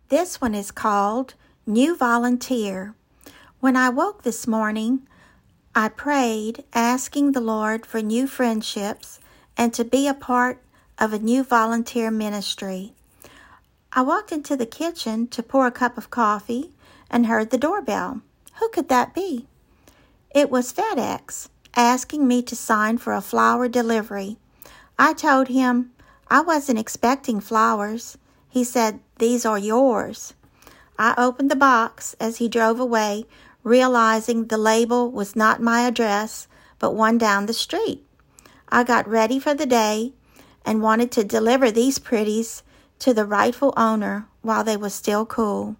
This one is called New Volunteer. When I woke this morning, I prayed, asking the Lord for new friendships and to be a part of a new volunteer ministry. I walked into the kitchen to pour a cup of coffee and heard the doorbell. Who could that be? It was FedEx, asking me to sign for a flower delivery. I told him I wasn't expecting flowers. He said, "These are yours." I opened the box as he drove away, realizing the label was not my address, but one down the street. I got ready for the day and wanted to deliver these pretties to the rightful owner while they were still cool.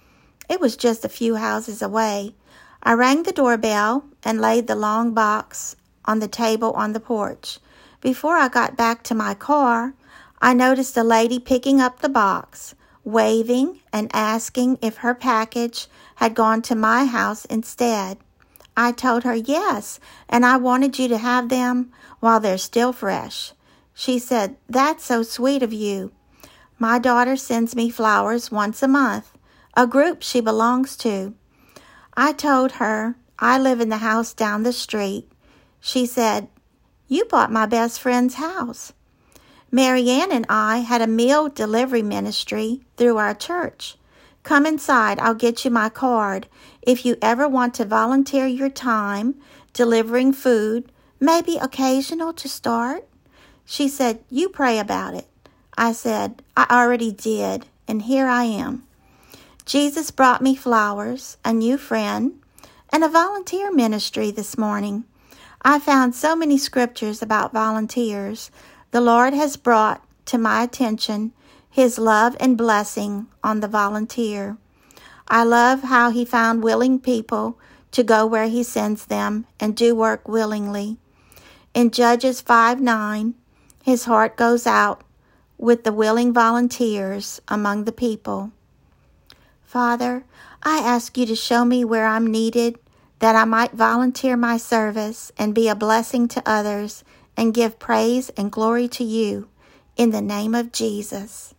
It was just a few houses away. I rang the doorbell and laid the long box on the table on the porch. Before I got back to my car, I noticed a lady picking up the box, waving and asking if her package had gone to my house instead. I told her yes, and I wanted you to have them while they're still fresh. She said, "That's so sweet of you." My daughter sends me flowers once a month, a group she belongs to. I told her I live in the house down the street. She said, "You bought my best friend's house." Marianne and I had a meal delivery ministry through our church. Come inside, I'll get you my card. If you ever want to volunteer your time delivering food, maybe occasional to start. She said, "You pray about it." I said, "I already did, and here I am." Jesus brought me flowers, a new friend, and a volunteer ministry this morning. I found so many scriptures about volunteers. The Lord has brought to my attention His love and blessing on the volunteer. I love how He found willing people to go where He sends them and do work willingly. In Judges 5:9, His heart goes out with the willing volunteers among the people. Father, I ask you to show me where I'm needed, that I might volunteer my service and be a blessing to others and give praise and glory to you. In the name of Jesus.